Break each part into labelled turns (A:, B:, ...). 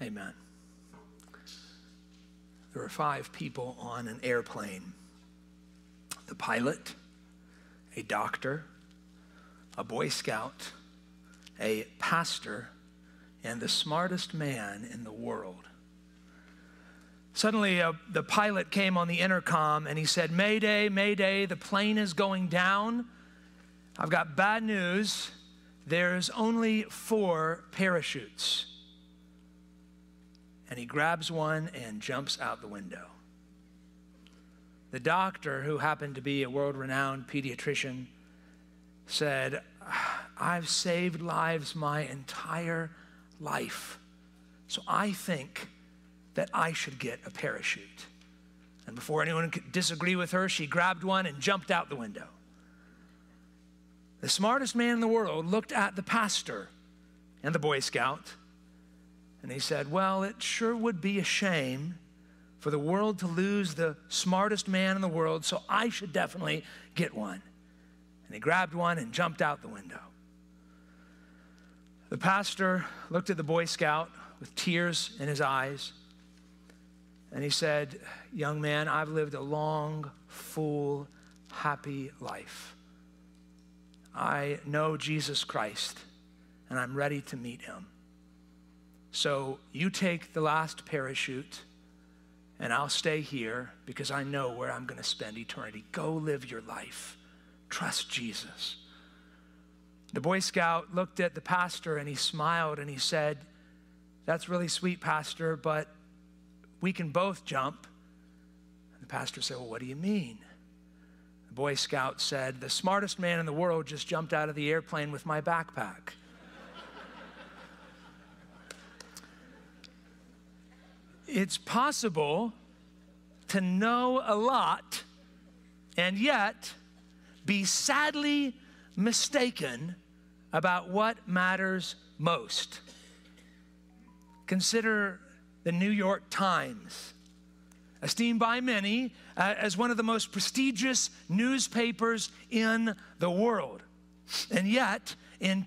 A: Amen. There were 5 people on an airplane. The pilot, a doctor, a Boy Scout, a pastor, and the smartest man in the world. Suddenly, the pilot came on the intercom and he said, "Mayday, mayday, the plane is going down. I've got bad news. There's only 4 parachutes." And he grabs one and jumps out the window. The doctor, who happened to be a world-renowned pediatrician, said, "I've saved lives my entire life, so I think that I should get a parachute." And before anyone could disagree with her, she grabbed one and jumped out the window. The smartest man in the world looked at the pastor and the Boy Scout, and he said, "Well, it sure would be a shame for the world to lose the smartest man in the world, so I should definitely get one." And he grabbed one and jumped out the window. The pastor looked at the Boy Scout with tears in his eyes, and he said, "Young man, I've lived a long, full, happy life. I know Jesus Christ, and I'm ready to meet him. So you take the last parachute, and I'll stay here because I know where I'm going to spend eternity. Go live your life. Trust Jesus." The Boy Scout looked at the pastor and he smiled and he said, "That's really sweet, Pastor, but we can both jump." And the pastor said, "Well, what do you mean?" The Boy Scout said, "The smartest man in the world just jumped out of the airplane with my backpack." It's possible to know a lot and yet be sadly mistaken about what matters most. Consider the New York Times, esteemed by many as one of the most prestigious newspapers in the world. And yet, in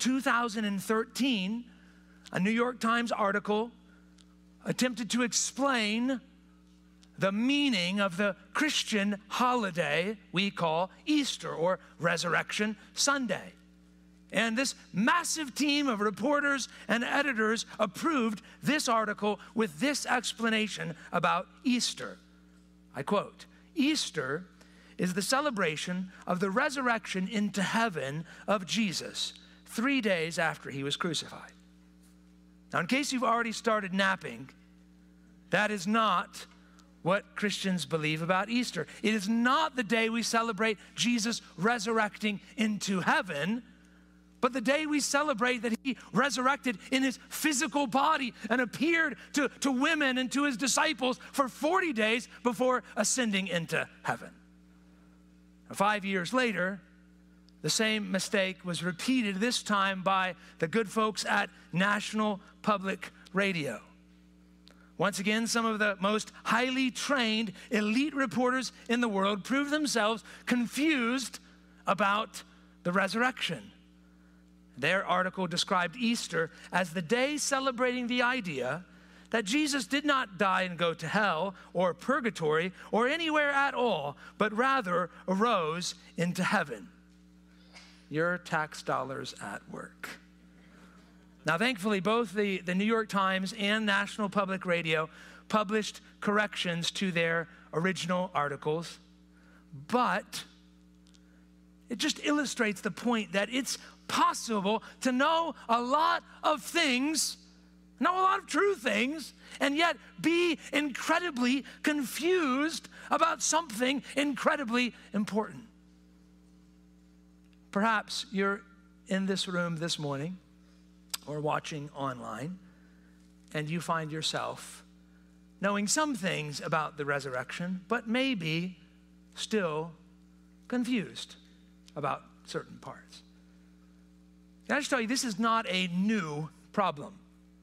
A: 2013, a New York Times article attempted to explain the meaning of the Christian holiday we call Easter or Resurrection Sunday. And this massive team of reporters and editors approved this article with this explanation about Easter. I quote, "Easter is the celebration of the resurrection into heaven of Jesus 3 days after he was crucified." Now, in case you've already started napping, that is not what Christians believe about Easter. It is not the day we celebrate Jesus resurrecting into heaven, but the day we celebrate that he resurrected in his physical body and appeared to women and to his disciples for 40 days before ascending into heaven. Now, 5 years later, the same mistake was repeated, this time by the good folks at National Public Radio. Once again, some of the most highly trained elite reporters in the world proved themselves confused about the resurrection. Their article described Easter as the day celebrating the idea that Jesus did not die and go to hell or purgatory or anywhere at all, but rather arose into heaven. Your tax dollars at work. Now, thankfully, both the New York Times and National Public Radio published corrections to their original articles, but it just illustrates the point that it's possible to know a lot of things, know a lot of true things, and yet be incredibly confused about something incredibly important. Perhaps you're in this room this morning or watching online, and you find yourself knowing some things about the resurrection, but maybe still confused about certain parts. Can I just tell you, this is not a new problem.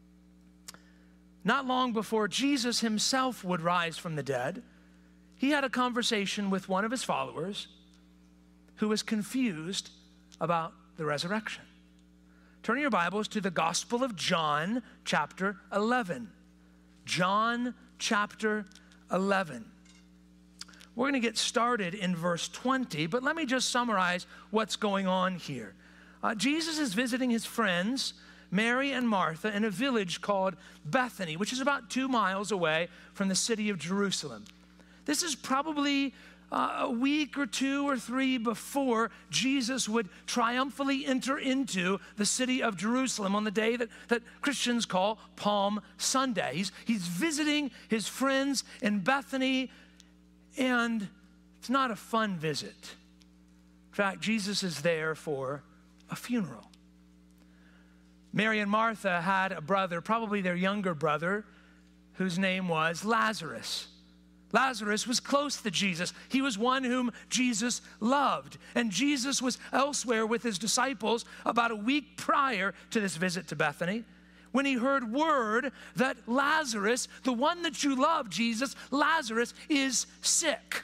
A: Not long before Jesus himself would rise from the dead, he had a conversation with one of his followers who was confused about the resurrection. Turn your Bibles to the Gospel of John, chapter 11. John chapter 11. We're going to get started in verse 20, but let me just summarize what's going on here. Jesus is visiting his friends, Mary and Martha, in a village called Bethany, which is about 2 miles away from the city of Jerusalem. This is probably a week or 2 or 3 before Jesus would triumphantly enter into the city of Jerusalem on the day that Christians call Palm Sunday. He's visiting his friends in Bethany, and it's not a fun visit. In fact, Jesus is there for a funeral. Mary and Martha had a brother, probably their younger brother, whose name was Lazarus. Lazarus was close to Jesus. He was one whom Jesus loved. And Jesus was elsewhere with his disciples about a week prior to this visit to Bethany, when he heard word that Lazarus, the one that you love, Jesus, Lazarus is sick.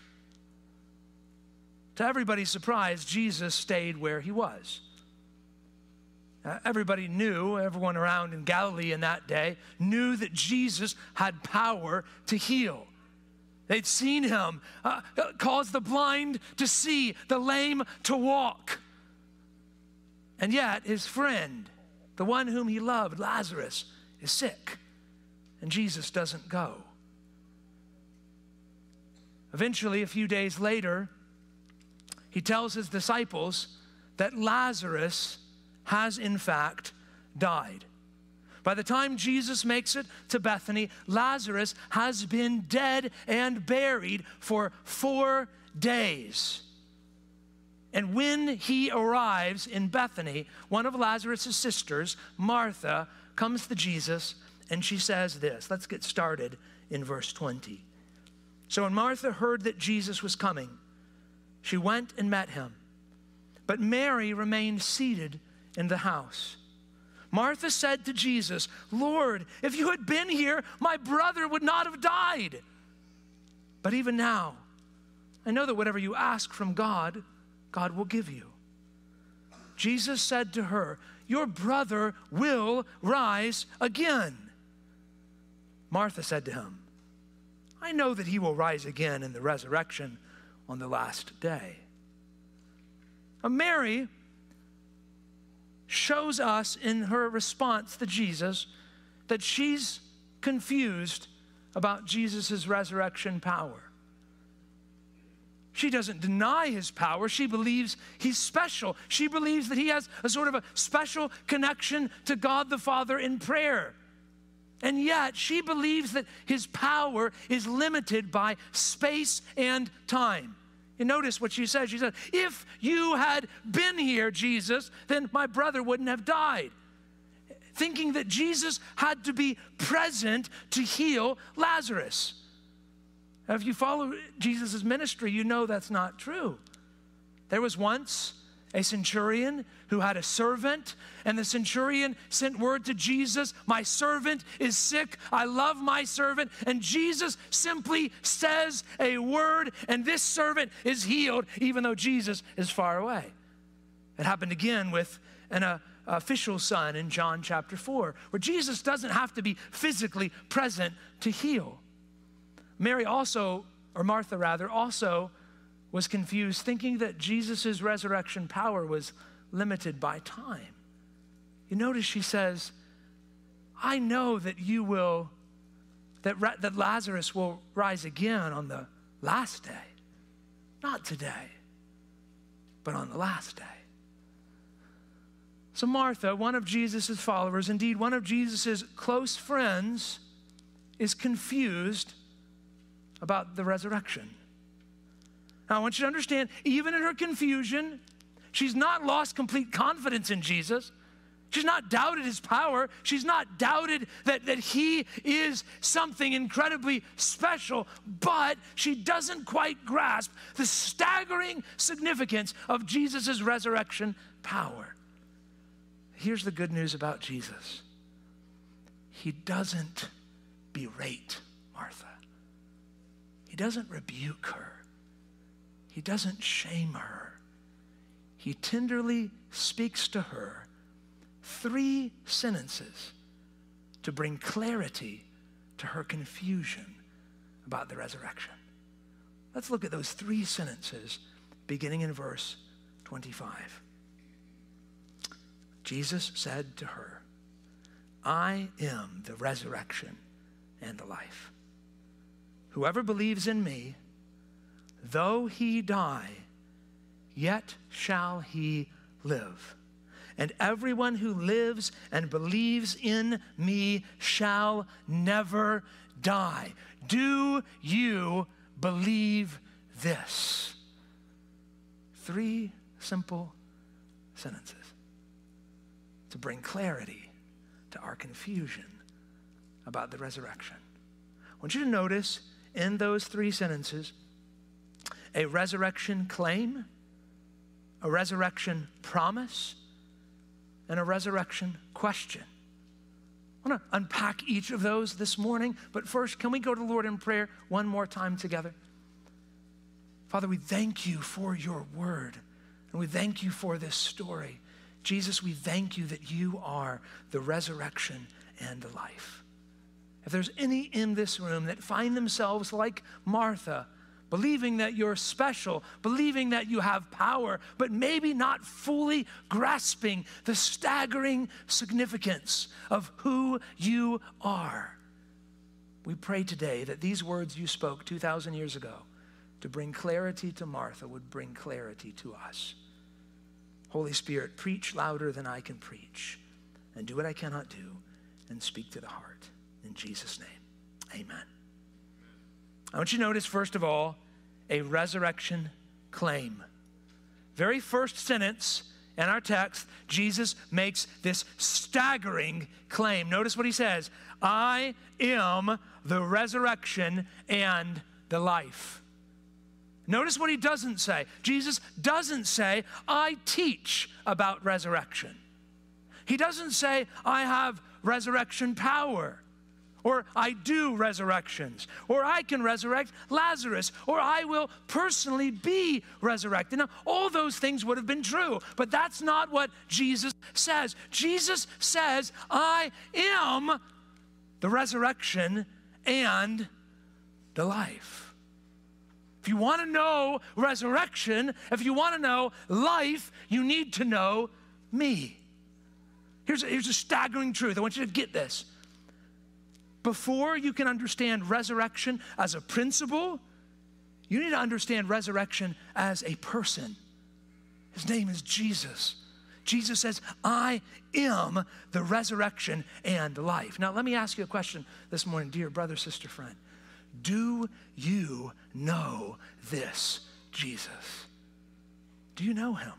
A: To everybody's surprise, Jesus stayed where he was. Everybody knew, everyone around in Galilee in that day, knew that Jesus had power to heal. They'd seen him cause the blind to see, the lame to walk. And yet his friend, the one whom he loved, Lazarus, is sick, and Jesus doesn't go. Eventually, a few days later, he tells his disciples that Lazarus has in fact died. By the time Jesus makes it to Bethany, Lazarus has been dead and buried for 4 days. And when he arrives in Bethany, one of Lazarus' sisters, Martha, comes to Jesus and she says this. Let's get started in verse 20. So when Martha heard that Jesus was coming, she went and met him. But Mary remained seated in the house. Martha said to Jesus, "Lord, if you had been here, my brother would not have died. But even now, I know that whatever you ask from God, God will give you." Jesus said to her, "Your brother will rise again." Martha said to him, "I know that he will rise again in the resurrection on the last day." Now, Mary shows us in her response to Jesus that she's confused about Jesus' resurrection power. She doesn't deny his power. She believes he's special. She believes that he has a sort of a special connection to God the Father in prayer. And yet she believes that his power is limited by space and time. You notice what she says. She said, "If you had been here, Jesus, then my brother wouldn't have died." Thinking that Jesus had to be present to heal Lazarus. Now, if you follow Jesus' ministry, you know that's not true. There was once a centurion who had a servant, and the centurion sent word to Jesus, "My servant is sick. I love my servant." And Jesus simply says a word, and this servant is healed, even though Jesus is far away. It happened again with an official's son in John chapter 4, where Jesus doesn't have to be physically present to heal. Mary also, or Martha rather, also was confused, thinking that Jesus' resurrection power was limited by time. You notice she says, "I know that that Lazarus will rise again on the last day. Not today, but on the last day." So Martha, one of Jesus' followers, indeed one of Jesus' close friends, is confused about the resurrection. Now, I want you to understand, even in her confusion, she's not lost complete confidence in Jesus. She's not doubted his power. She's not doubted that he is something incredibly special, but she doesn't quite grasp the staggering significance of Jesus' resurrection power. Here's the good news about Jesus. He doesn't berate Martha. He doesn't rebuke her. He doesn't shame her. He tenderly speaks to her 3 sentences to bring clarity to to her confusion about the resurrection. Let's look at those 3 sentences beginning in verse 25. Jesus said to her, I am the resurrection and the life. Whoever believes in me, though he die, yet shall he live. And everyone who lives and believes in me shall never die. Do you believe this? 3 simple sentences to bring clarity to our confusion about the resurrection. I want you to notice in those 3 sentences a resurrection claim, a resurrection promise, and a resurrection question. I want to unpack each of those this morning, but first, can we go to the Lord in prayer one more time together? Father, we thank you for your word, and we thank you for this story. Jesus, we thank you that you are the resurrection and the life. If there's any in this room that find themselves like Martha, believing that you're special, believing that you have power, but maybe not fully grasping the staggering significance of who you are, we pray today that these words you spoke 2,000 years ago to bring clarity to Martha would bring clarity to us. Holy Spirit, preach louder than I can preach, and do what I cannot do, and speak to the heart. In Jesus' name, amen. I want you to notice, first of all, a resurrection claim. Very first sentence in our text, Jesus makes this staggering claim. Notice what he says, I am the resurrection and the life. Notice what he doesn't say. Jesus doesn't say, I teach about resurrection. He doesn't say, I have resurrection power, or I do resurrections, or I can resurrect Lazarus, or I will personally be resurrected. Now, all those things would have been true, but that's not what Jesus says. Jesus says, I am the resurrection and the life. If you want to know resurrection, if you want to know life, you need to know me. Here's a staggering truth. I want you to get this. Before you can understand resurrection as a principle, you need to understand resurrection as a person. His name is Jesus. Jesus says, I am the resurrection and life. Now, let me ask you a question this morning, dear brother, sister, friend. Do you know this Jesus? Do you know him?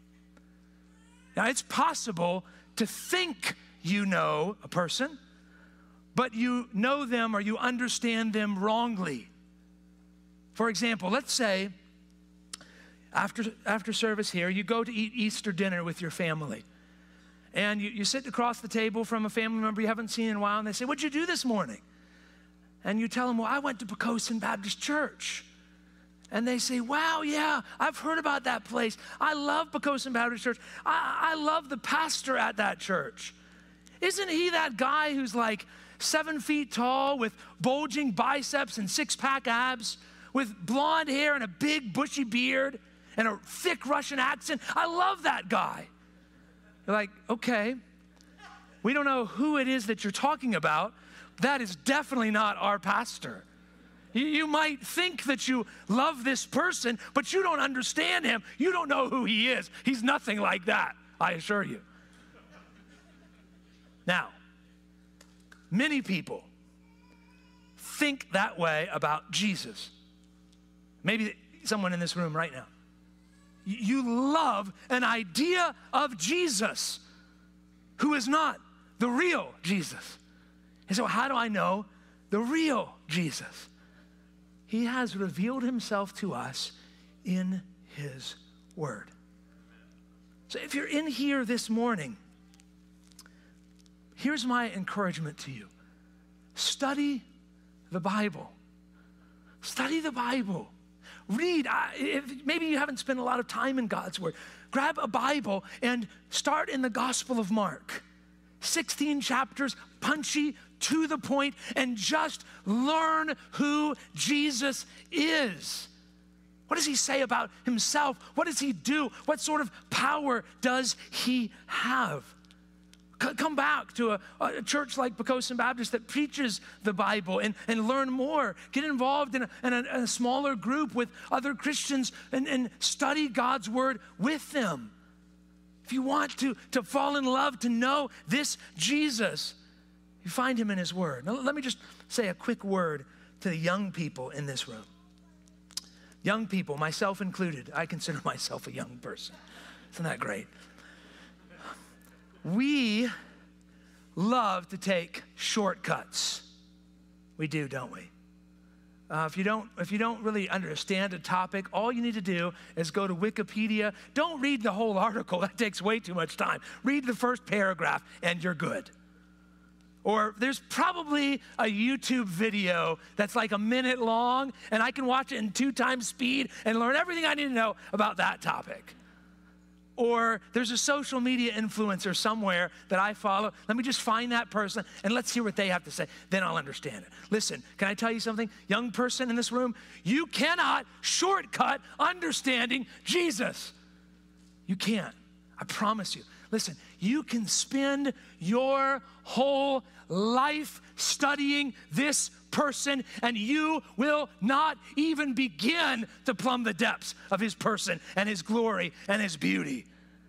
A: Now, it's possible to think you know a person, but you know them or you understand them wrongly. For example, let's say after service here, you go to eat Easter dinner with your family. And you sit across the table from a family member you haven't seen in a while, and they say, what'd you do this morning? And you tell them, well, I went to Poquoson Baptist Church. And they say, wow, yeah, I've heard about that place. I love Poquoson Baptist Church. I love the pastor at that church. Isn't he that guy who's like 7 feet tall with bulging biceps and 6-pack abs, with blonde hair and a big bushy beard and a thick Russian accent? I love that guy. You're like, okay, we don't know who it is that you're talking about. That is definitely not our pastor. You might think that you love this person, but you don't understand him. You don't know who he is. He's nothing like that, I assure you. Now, many people think that way about Jesus. Maybe someone in this room right now. You love an idea of Jesus who is not the real Jesus. And so how do I know the real Jesus? He has revealed himself to us in his word. So if you're in here this morning, here's my encouragement to you. Study the Bible. Study the Bible. Read. Maybe you haven't spent a lot of time in God's word. Grab a Bible and start in the Gospel of Mark. 16 chapters, punchy, to the point and just learn who Jesus is. What does he say about himself? What does he do? What sort of power does he have? Come back to a church like Poquoson Baptist that preaches the Bible and learn more. Get involved in a smaller group with other Christians and study God's word with them. If you want to fall in love, to know this Jesus, you find him in his word. Now, let me just say a quick word to the young people in this room. Young people, myself included. I consider myself a young person. Isn't that great? We love to take shortcuts. We do, don't we? If you don't really understand a topic, all you need to do is go to Wikipedia. Don't read the whole article. That takes way too much time. Read the first paragraph and you're good. Or there's probably a YouTube video that's like a minute long, and I can watch it in 2 times speed and learn everything I need to know about that topic. Or there's a social media influencer somewhere that I follow. Let me just find that person and let's hear what they have to say. Then I'll understand it. Listen, can I tell you something? Young person in this room, you cannot shortcut understanding Jesus. You can't. I promise you. Listen, you can spend your whole life studying this person and you will not even begin to plumb the depths of his person and his glory and his beauty.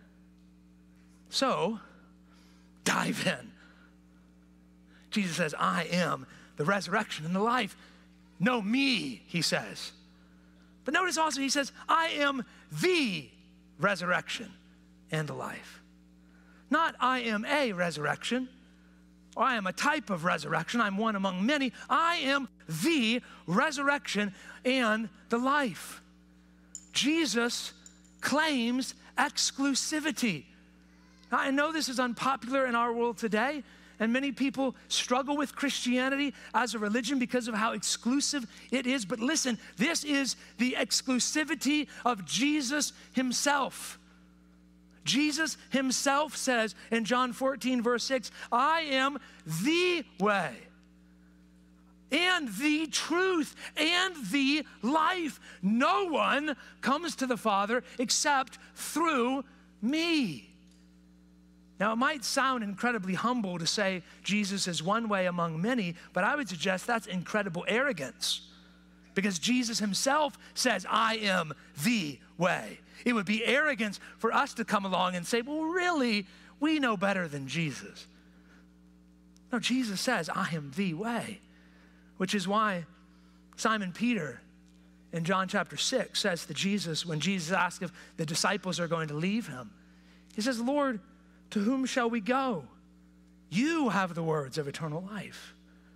A: So, dive in. Jesus says, I am the resurrection and the life. Know me, he says. But notice also he says, I am the resurrection and the life. Not I am a resurrection, or I am a type of resurrection. I'm one among many. I am the resurrection and the life. Jesus claims exclusivity. Now, I know this is unpopular in our world today, and many people struggle with Christianity as a religion because of how exclusive it is. But listen, this is the exclusivity of Jesus himself. Jesus himself says in John 14, verse 6, I am the way and the truth and the life. No one comes to the Father except through me. Now, it might sound incredibly humble to say Jesus is one way among many, but I would suggest that's incredible arrogance because Jesus himself says, I am the way. It would be arrogance for us to come along and say, well, really, we know better than Jesus. No, Jesus says, I am the way, which is why Simon Peter in John chapter 6 says to Jesus, when Jesus asked if the disciples are going to leave him, he says, Lord, to whom shall we go? You have the words of eternal life.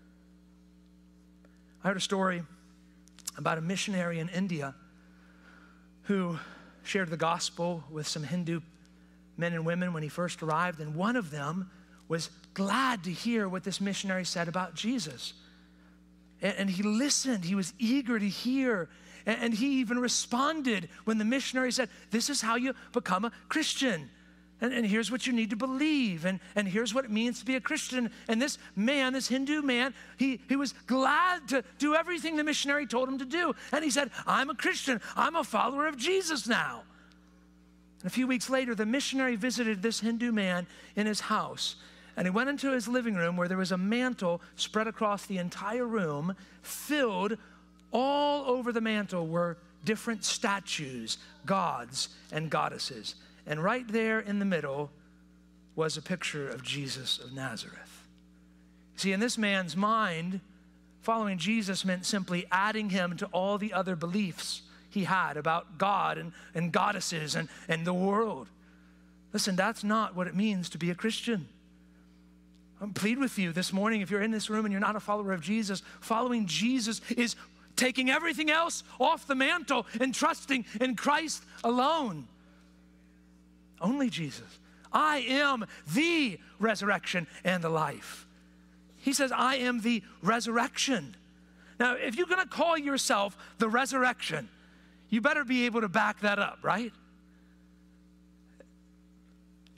A: I heard a story about a missionary in India who shared the gospel with some Hindu men and women when he first arrived, and one of them was glad to hear what this missionary said about Jesus. And he listened, he was eager to hear, and he even responded when the missionary said, this is how you become a Christian. And here's what you need to believe, and here's what it means to be a Christian. And this man, this Hindu man, he was glad to do everything the missionary told him to do. And he said, I'm a Christian. I'm a follower of Jesus now. And a few weeks later, the missionary visited this Hindu man in his house. And he went into his living room where there was a mantle spread across the entire room, filled all over the mantle were different statues, gods and goddesses. And right there in the middle was a picture of Jesus of Nazareth. See, in this man's mind, following Jesus meant simply adding him to all the other beliefs he had about God and goddesses and the world. Listen, that's not what it means to be a Christian. I plead with you this morning, if you're in this room and you're not a follower of Jesus, following Jesus is taking everything else off the mantle and trusting in Christ alone. Only Jesus. I am the resurrection and the life. He says, I am the resurrection. Now, if you're going to call yourself the resurrection, you better be able to back that up, right?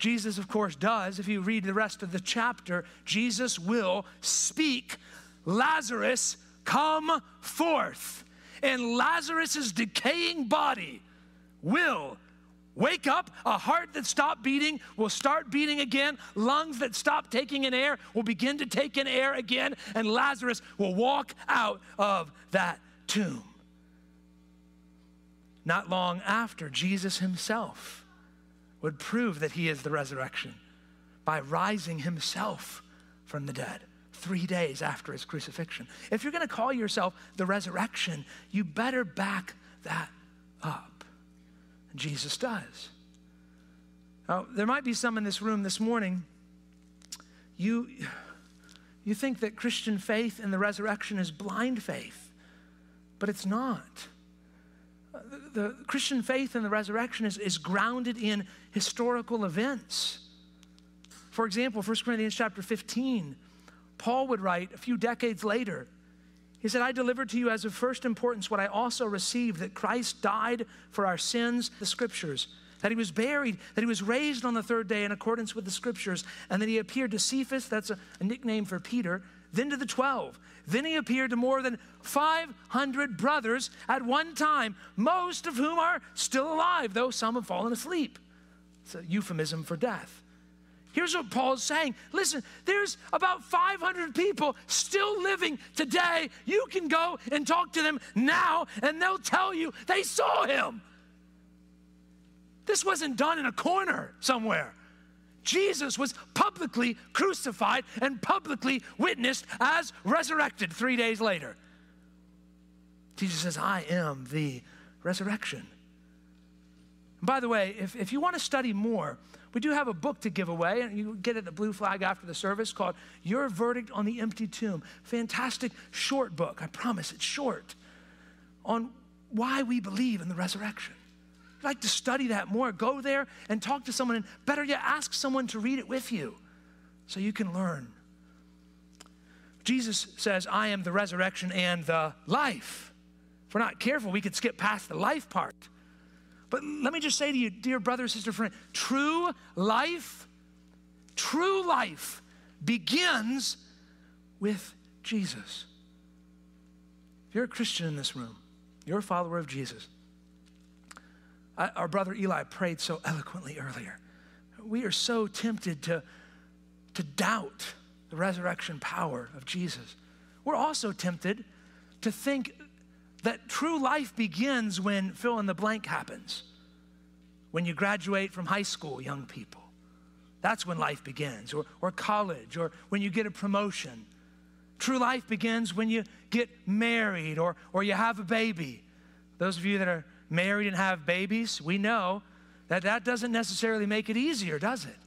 A: Jesus, of course, does. If you read the rest of the chapter, Jesus will speak, Lazarus, come forth. And Lazarus' decaying body will wake up. A heart that stopped beating will start beating again. Lungs that stopped taking in air will begin to take in air again. And Lazarus will walk out of that tomb. Not long after, Jesus himself would prove that he is the resurrection by rising himself from the dead 3 days after his crucifixion. If you're going to call yourself the resurrection, you better back that up. And Jesus does. Now, there might be some in this room this morning, you think that Christian faith in the resurrection is blind faith, but it's not. The Christian faith in the resurrection is grounded in historical events. For example, 1 Corinthians chapter 15, Paul would write a few decades later, he said, I delivered to you as of first importance what I also received, that Christ died for our sins, the scriptures, that he was buried, that he was raised on the third day in accordance with the scriptures, and that he appeared to Cephas, that's a nickname for Peter, then to the 12. Then he appeared to more than 500 brothers at one time, most of whom are still alive, though some have fallen asleep. It's a euphemism for death. Here's what Paul's saying. Listen, there's about 500 people still living today. You can go and talk to them now, and they'll tell you they saw him. This wasn't done in a corner somewhere. Jesus was publicly crucified and publicly witnessed as resurrected 3 days later. Jesus says, I am the resurrection. And by the way, if you want to study more, we do have a book to give away, and you get it at the Blue Flag after the service, called Your Verdict on the Empty Tomb. Fantastic short book, I promise it's short, on why we believe in the resurrection. If you'd like to study that more, go there and talk to someone, and better yet, ask someone to read it with you so you can learn. Jesus says, I am the resurrection and the life. If we're not careful, we could skip past the life part. But let me just say to you, dear brother, sister, friend, true life begins with Jesus. If you're a Christian in this room, you're a follower of Jesus. Our brother Eli prayed so eloquently earlier. We are so tempted to doubt the resurrection power of Jesus. We're also tempted to think that true life begins when fill in the blank happens. When you graduate from high school, young people. That's when life begins, or college, or when you get a promotion. True life begins when you get married or you have a baby. Those of you that are married and have babies, we know that doesn't necessarily make it easier, does it?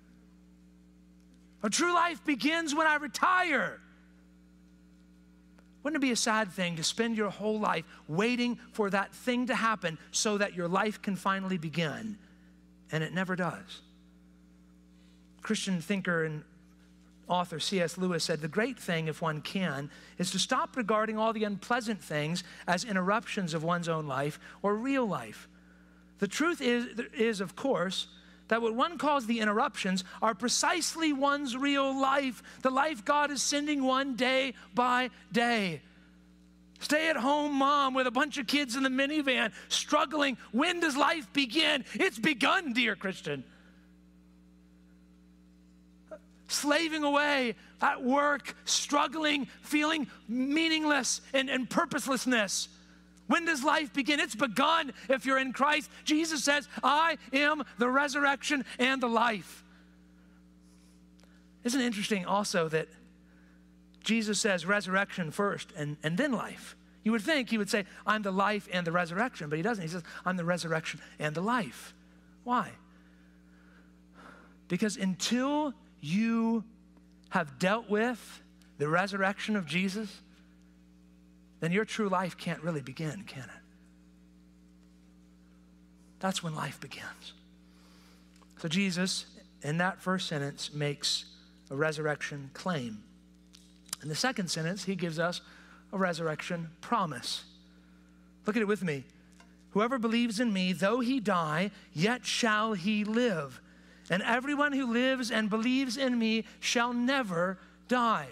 A: A true life begins when I retire. Wouldn't it be a sad thing to spend your whole life waiting for that thing to happen so that your life can finally begin? And it never does. Christian thinker and author C.S. Lewis said, the great thing, if one can, is to stop regarding all the unpleasant things as interruptions of one's own life or real life. The truth is, of course, that what one calls the interruptions are precisely one's real life, the life God is sending one day by day. Stay-at-home mom with a bunch of kids in the minivan, struggling. When does life begin? It's begun, dear Christian. Slaving away at work, struggling, feeling meaningless and purposelessness. When does life begin? It's begun if you're in Christ. Jesus says, I am the resurrection and the life. Isn't it interesting also that Jesus says resurrection first and then life? You would think he would say, I'm the life and the resurrection, but he doesn't. He says, I'm the resurrection and the life. Why? Because until you have dealt with the resurrection of Jesus, then your true life can't really begin, can it? That's when life begins. So Jesus, in that first sentence, makes a resurrection claim. In the second sentence, he gives us a resurrection promise. Look at it with me. Whoever believes in me, though he die, yet shall he live. and everyone who lives and believes in me shall never die.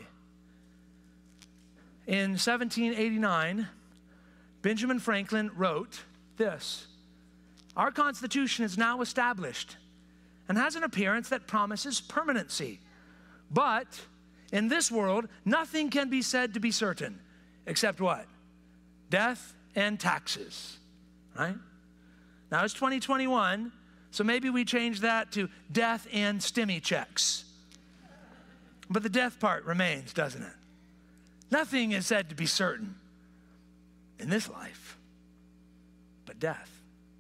A: In 1789, Benjamin Franklin wrote this: our Constitution is now established and has an appearance that promises permanency. But in this world, nothing can be said to be certain, except what? Death and taxes, right? Now it's 2021, so maybe we change that to death and stimmy checks. But the death part remains, doesn't it? Nothing is said to be certain in this life but death.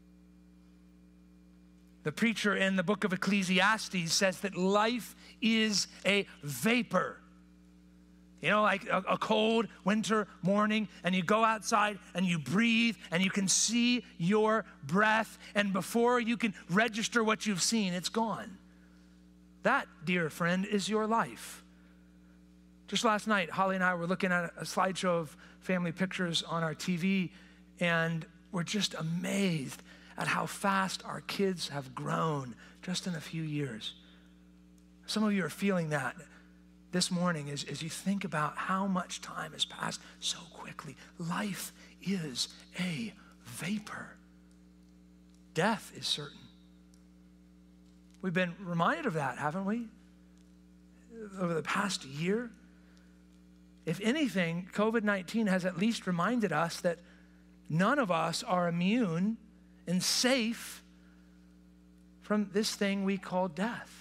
A: The preacher in the book of Ecclesiastes says that life is a vapor. You know, like a cold winter morning, and you go outside and you breathe and you can see your breath, and before you can register what you've seen, it's gone. That, dear friend, is your life. Just last night, Holly and I were looking at a slideshow of family pictures on our TV, and we're just amazed at how fast our kids have grown just in a few years. Some of you are feeling that this morning as you think about how much time has passed so quickly. Life is a vapor. Death is certain. We've been reminded of that, haven't we? Over the past year. If anything, COVID-19 has at least reminded us that none of us are immune and safe from this thing we call death.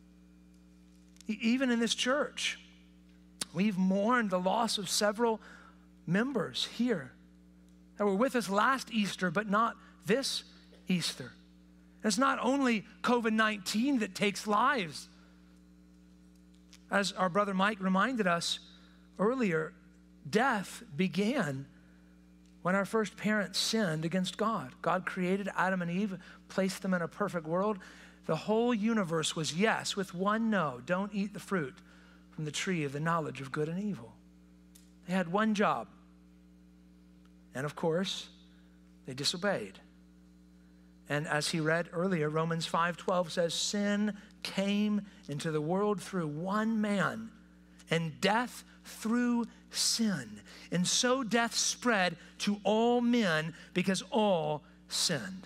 A: Even in this church, we've mourned the loss of several members here that were with us last Easter, but not this Easter. It's not only COVID-19 that takes lives. As our brother Mike reminded us earlier, death began when our first parents sinned against God. God created Adam and Eve, placed them in a perfect world. The whole universe was yes, with one no. Don't eat the fruit from the tree of the knowledge of good and evil. They had one job. And of course, they disobeyed. And as he read earlier, Romans 5:12 says, sin came into the world through one man, and death through sin. And so death spread to all men because all sinned.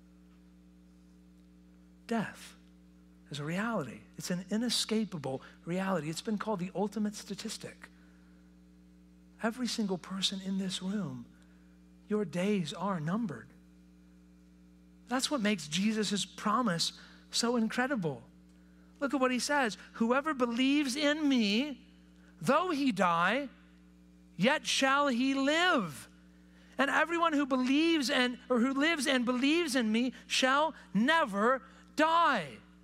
A: Death is a reality. It's an inescapable reality. It's been called the ultimate statistic. Every single person in this room, your days are numbered. That's what makes Jesus' promise so incredible. Look at what he says. Whoever believes in me, though he die, yet shall he live. And everyone who believes or who lives and believes in me shall never die.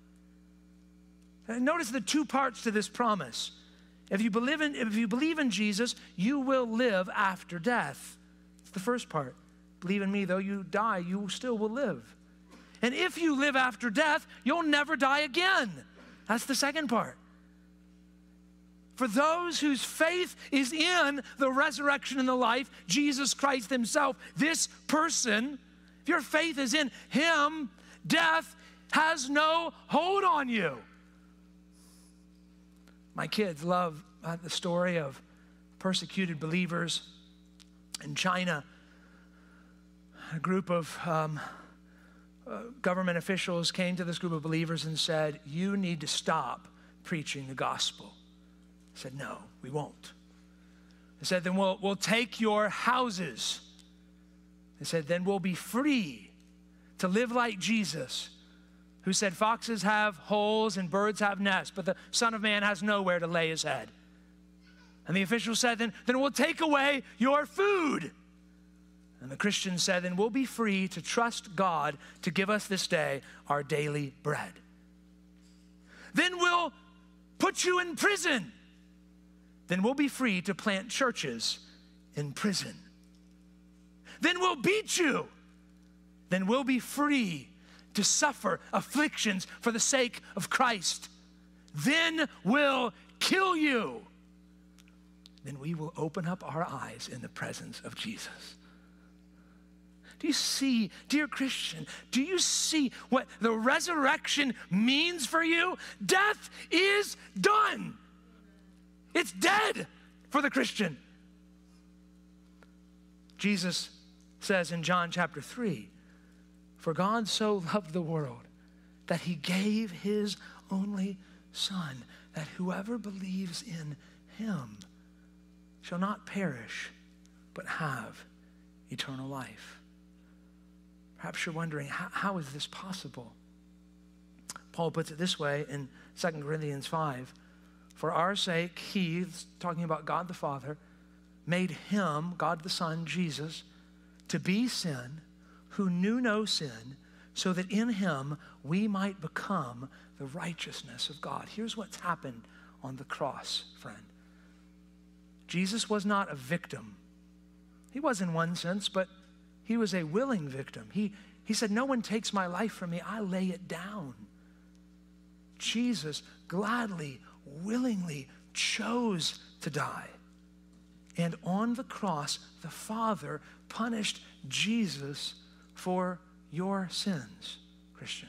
A: And notice the two parts to this promise. If you believe in Jesus, you will live after death. It's the first part. Believe in me, though you die, you still will live. And if you live after death, you'll never die again. That's the second part. For those whose faith is in the resurrection and the life, Jesus Christ himself, this person, if your faith is in him, death has no hold on you. My kids love the story of persecuted believers in China. A group of government officials came to this group of believers and said, you need to stop preaching the gospel. They said, no, we won't. They said, then we'll take your houses. They said, then we'll be free to live like Jesus, who said, foxes have holes and birds have nests, but the Son of Man has nowhere to lay his head. And the official said, then we'll take away your food. And the Christian said, then we'll be free to trust God to give us this day our daily bread. Then we'll put you in prison. Then we'll be free to plant churches in prison. Then we'll beat you. Then we'll be free to suffer afflictions for the sake of Christ. Then we'll kill you. Then we will open up our eyes in the presence of Jesus. Do you see, dear Christian, do you see what the resurrection means for you? Death is done. It's dead for the Christian. Jesus says in John chapter 3, for God so loved the world that he gave his only Son, that whoever believes in him shall not perish, but have eternal life. Perhaps you're wondering, how is this possible? Paul puts it this way in 2 Corinthians 5. For our sake, he, talking about God the Father, made him, God the Son, Jesus, to be sin, who knew no sin, so that in him we might become the righteousness of God. Here's what's happened on the cross, friend. Jesus was not a victim. He was in one sense, but he was a willing victim. He said, no one takes my life from me, I lay it down. Jesus gladly, willingly chose to die. And on the cross, the Father punished Jesus for your sins, Christian.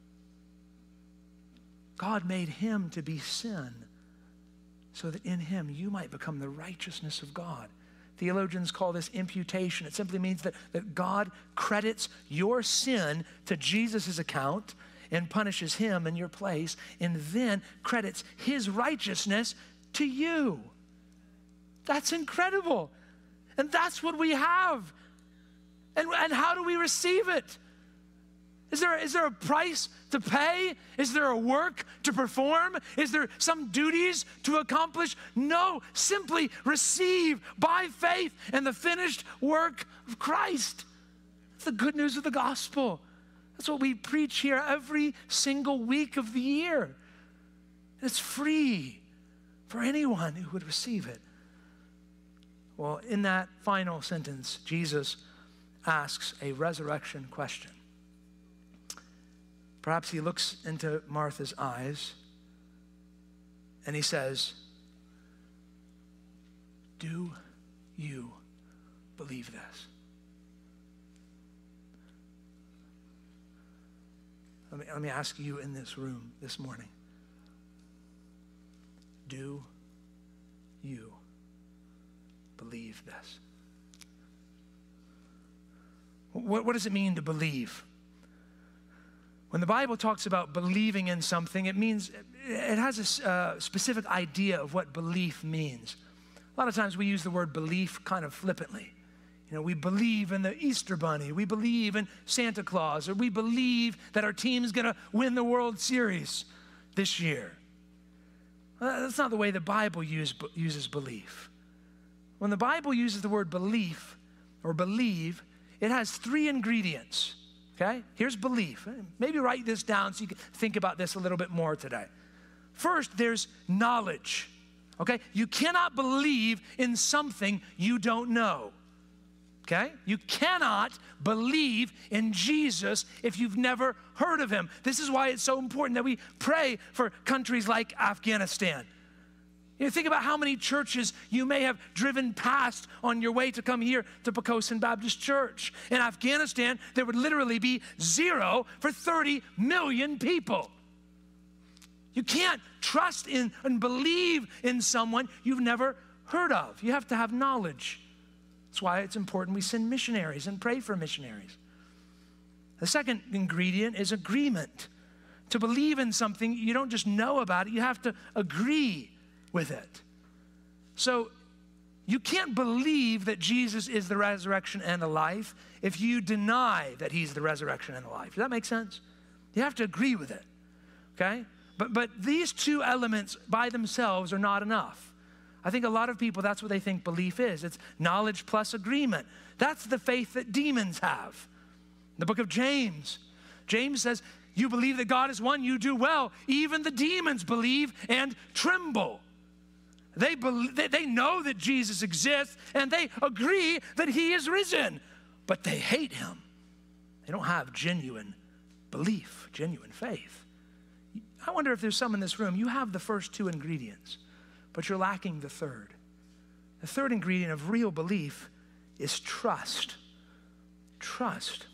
A: God made him to be sin so that in him you might become the righteousness of God. Theologians call this imputation. It simply means that God credits your sin to Jesus' account and punishes him in your place, and then credits his righteousness to you. That's incredible. And that's what we have. And how do we receive it? Is there a price to pay? Is there a work to perform? Is there some duties to accomplish? No, simply receive by faith and the finished work of Christ. It's the good news of the gospel. That's what we preach here every single week of the year. It's free for anyone who would receive it. Well, in that final sentence, Jesus asks a resurrection question. Perhaps he looks into Martha's eyes and he says, do you believe this? Let me ask you in this room this morning. Do you believe this? What does it mean to believe? When the Bible talks about believing in something, it means it has a specific idea of what belief means. A lot of times we use the word belief kind of flippantly. You know, we believe in the Easter Bunny, we believe in Santa Claus, or we believe that our team's gonna win the World Series this year. That's not the way the Bible uses belief. When the Bible uses the word belief or believe, it has three ingredients. Okay, here's belief. Maybe write this down so you can think about this a little bit more today. First, there's knowledge. Okay, you cannot believe in something you don't know. Okay, you cannot believe in Jesus if you've never heard of him. This is why it's so important that we pray for countries like Afghanistan. You know, think about how many churches you may have driven past on your way to come here to Poquoson Baptist Church. In Afghanistan, there would literally be 0 for 30 million people. You can't trust in and believe in someone you've never heard of. You have to have knowledge. That's why it's important we send missionaries and pray for missionaries. The second ingredient is agreement. To believe in something, you don't just know about it, you have to agree with it. So you can't believe that Jesus is the resurrection and the life if you deny that he's the resurrection and the life. Does that make sense? You have to agree with it, okay? But these two elements by themselves are not enough. I think a lot of people, that's what they think belief is. It's knowledge plus agreement. That's the faith that demons have. The book of James, James says, you believe that God is one, you do well. Even the demons believe and tremble. They know that Jesus exists and they agree that he is risen, but they hate him. They don't have genuine belief, genuine faith. I wonder if there's some in this room, you have the first two ingredients, but you're lacking the third. The third ingredient of real belief is trust. trust.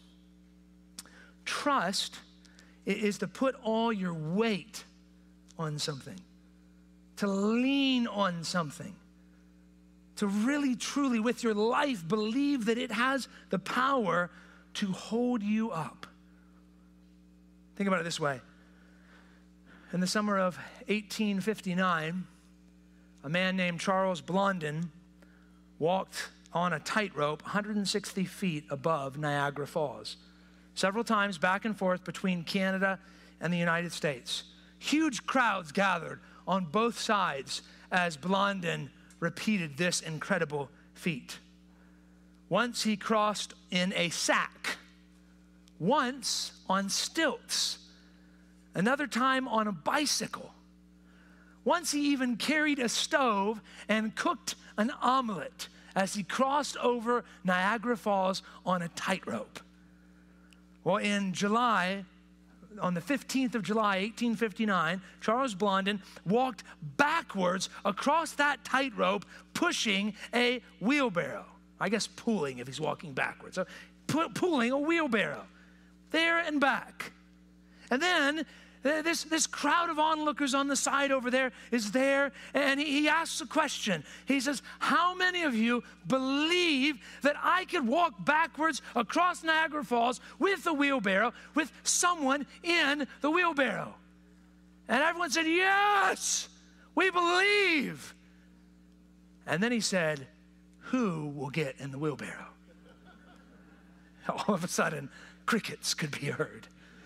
A: Trust is to put all your weight on something, to lean on something, to really, truly, with your life, believe that it has the power to hold you up. Think about it this way. In the summer of 1859, a man named Charles Blondin walked on a tightrope 160 feet above Niagara Falls, several times back and forth between Canada and the United States. Huge crowds gathered on both sides as Blondin repeated this incredible feat. Once he crossed in a sack, once on stilts, another time on a bicycle. Once he even carried a stove and cooked an omelet as he crossed over Niagara Falls on a tightrope. Well, in July, on the 15th of July, 1859, Charles Blondin walked backwards across that tightrope, pushing a wheelbarrow. I guess pulling if he's walking backwards. So pulling a wheelbarrow there and back. And then this crowd of onlookers on the side over there is there, and he asks a question. He says, how many of you believe that I could walk backwards across Niagara Falls with a wheelbarrow, with someone in the wheelbarrow? And everyone said, yes, we believe. And then he said, who will get in the wheelbarrow? All of a sudden, crickets could be heard.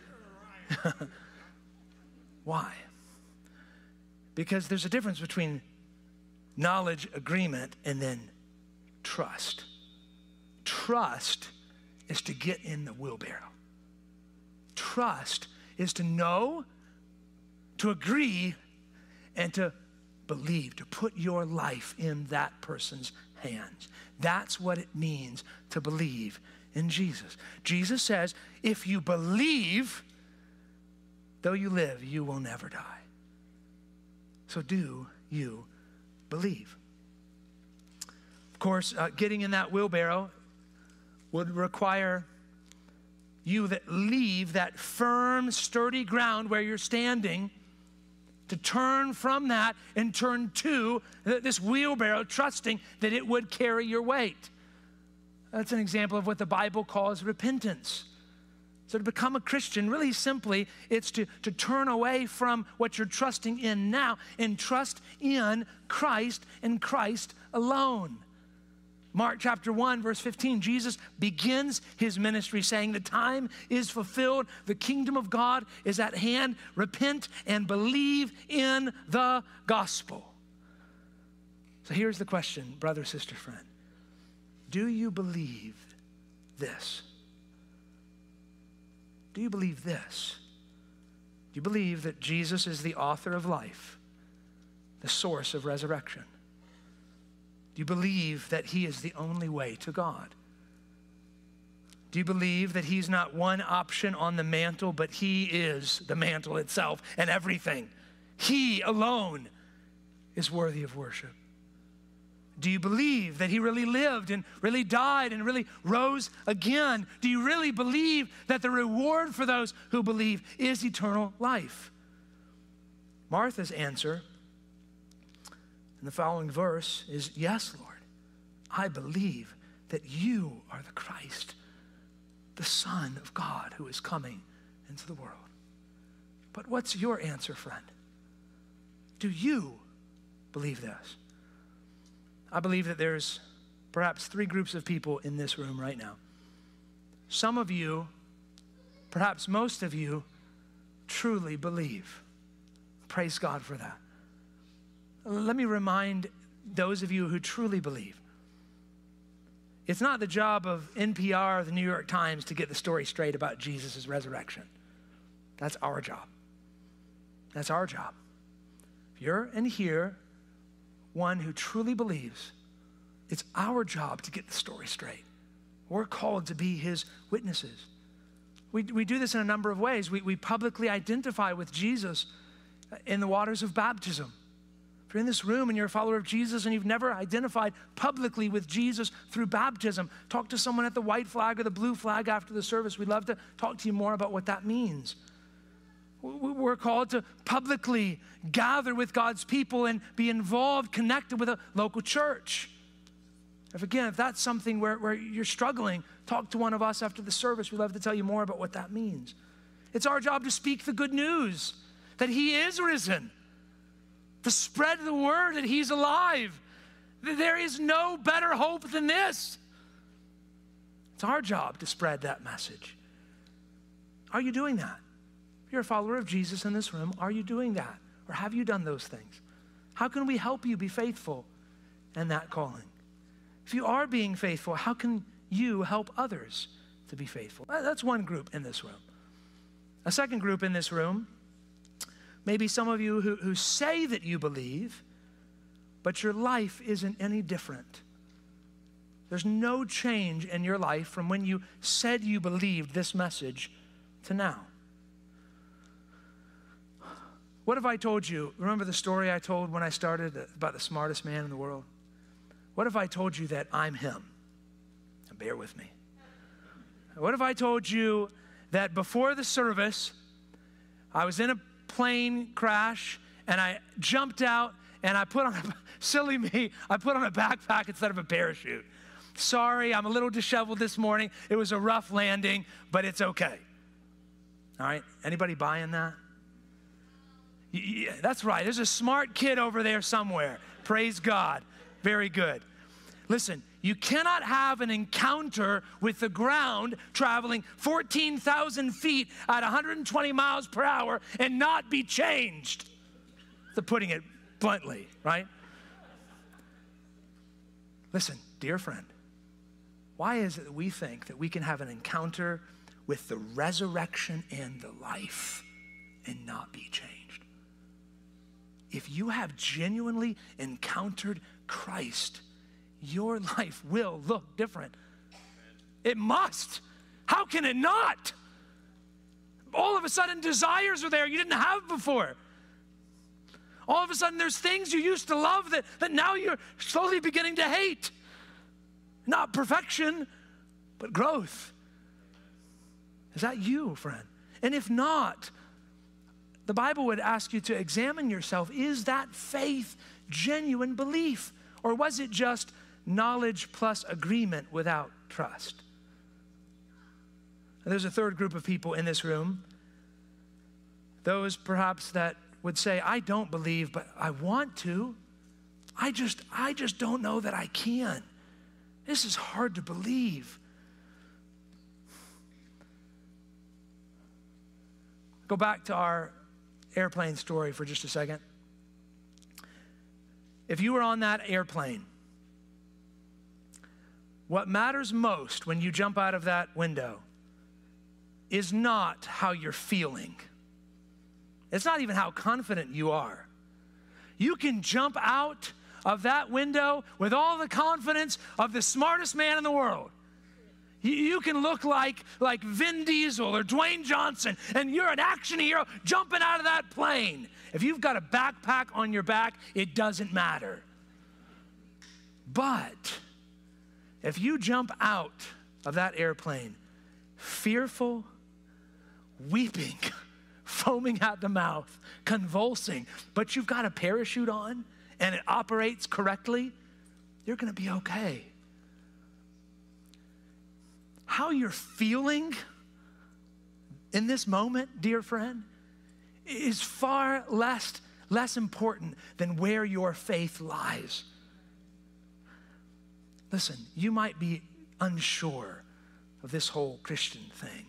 A: Why? Because there's a difference between knowledge, agreement, and then trust. Trust is to get in the wheelbarrow. Trust is to know, to agree, and to believe, to put your life in that person's hands. That's what it means to believe in Jesus. Jesus says, if you believe, though you live, you will never die. So do you believe? Of course, getting in that wheelbarrow would require you that leave that firm, sturdy ground where you're standing to turn from that and turn to this wheelbarrow, trusting that it would carry your weight. That's an example of what the Bible calls repentance. So to become a Christian, really simply, it's to turn away from what you're trusting in now and trust in Christ and Christ alone. Mark chapter 1, verse 15, Jesus begins his ministry saying, the time is fulfilled, the kingdom of God is at hand, repent and believe in the gospel. So here's the question, brother, sister, friend. Do you believe this? Do you believe this? Do you believe that Jesus is the author of life, the source of resurrection? Do you believe that he is the only way to God? Do you believe that he's not one option on the mantle, but he is the mantle itself and everything? He alone is worthy of worship. Do you believe that he really lived and really died and really rose again? Do you really believe that the reward for those who believe is eternal life? Martha's answer in the following verse is, yes, Lord, I believe that you are the Christ, the Son of God who is coming into the world. But what's your answer, friend? Do you believe this? I believe that there's perhaps three groups of people in this room right now. Some of you, perhaps most of you, truly believe. Praise God for that. Let me remind those of you who truly believe. It's not the job of NPR or the New York Times to get the story straight about Jesus' resurrection. That's our job. That's our job. If you're in here, one who truly believes, it's our job to get the story straight. We're called to be his witnesses. We do this in a number of ways. We publicly identify with Jesus in the waters of baptism. If you're in this room and you're a follower of Jesus and you've never identified publicly with Jesus through baptism, talk to someone at the white flag or the blue flag after the service. We'd love to talk to you more about what that means. We're called to publicly gather with God's people and be involved, connected with a local church. If that's something where you're struggling, talk to one of us after the service. We'd love to tell you more about what that means. It's our job to speak the good news that he is risen, to spread the word that he's alive. There is no better hope than this. It's our job to spread that message. Are you doing that? If you're a follower of Jesus in this room, are you doing that? Or have you done those things? How can we help you be faithful in that calling? If you are being faithful, how can you help others to be faithful? That's one group in this room. A second group in this room, maybe some of you who say that you believe, but your life isn't any different. There's no change in your life from when you said you believed this message to now. What if I told you, remember the story I told when I started about the smartest man in the world? What if I told you that I'm him? And bear with me. What if I told you that before the service, I was in a plane crash and I jumped out and I put on, silly me, I put on a backpack instead of a parachute. Sorry, I'm a little disheveled this morning. It was a rough landing, but it's okay. All right, anybody buying that? Yeah, that's right, there's a smart kid over there somewhere. Praise God, very good. Listen, you cannot have an encounter with the ground traveling 14,000 feet at 120 miles per hour and not be changed. To putting it bluntly, right? Listen, dear friend, why is it that we think that we can have an encounter with the resurrection and the life and not be changed? If you have genuinely encountered Christ, your life will look different. It must. How can it not? All of a sudden, desires are there you didn't have before. All of a sudden, there's things you used to love that now you're slowly beginning to hate. Not perfection, but growth. Is that you, friend? And if not, the Bible would ask you to examine yourself. Is that faith genuine belief? Or was it just knowledge plus agreement without trust? And there's a third group of people in this room. Those perhaps that would say, I don't believe, but I want to. I just don't know that I can. This is hard to believe. Go back to our airplane story for just a second. If you were on that airplane, what matters most when you jump out of that window is not how you're feeling. It's not even how confident you are. You can jump out of that window with all the confidence of the smartest man in the world. You can look like Vin Diesel or Dwayne Johnson, and you're an action hero jumping out of that plane. If you've got a backpack on your back, it doesn't matter. But if you jump out of that airplane, fearful, weeping, foaming at the mouth, convulsing, but you've got a parachute on and it operates correctly, you're going to be okay. How you're feeling in this moment, dear friend, is far less important than where your faith lies. Listen, you might be unsure of this whole Christian thing.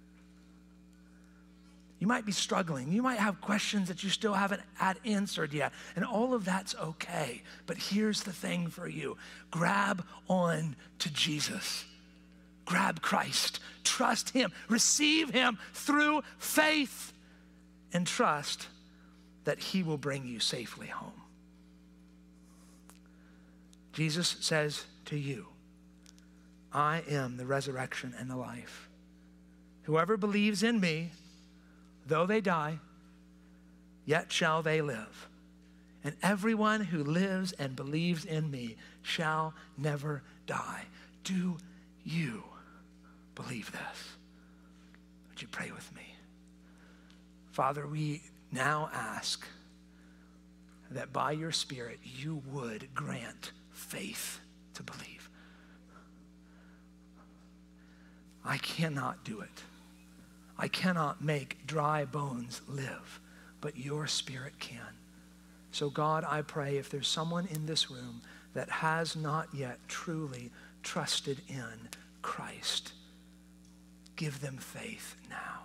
A: You might be struggling. You might have questions that you still haven't had answered yet. And all of that's okay. But here's the thing for you. Grab on to Jesus. Grab Christ. Trust him. Receive him through faith. And trust that he will bring you safely home. Jesus says to you, I am the resurrection and the life. Whoever believes in me, though they die, yet shall they live. and everyone who lives and believes in me shall never die. Do you believe this? Would you pray with me? Father, we now ask that by your Spirit you would grant faith to believe. I cannot do it. I cannot make dry bones live, but your Spirit can. So God, I pray if there's someone in this room that has not yet truly trusted in Christ, give them faith now.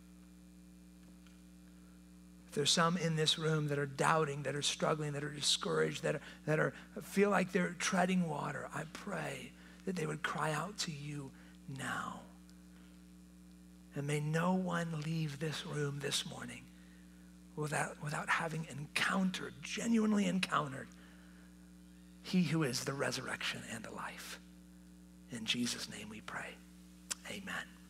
A: If there's some in this room that are doubting, that are struggling, that are discouraged, that feel like they're treading water, I pray that they would cry out to you now. And may no one leave this room this morning without having encountered, genuinely encountered, he who is the resurrection and the life. In Jesus' name we pray. Amen.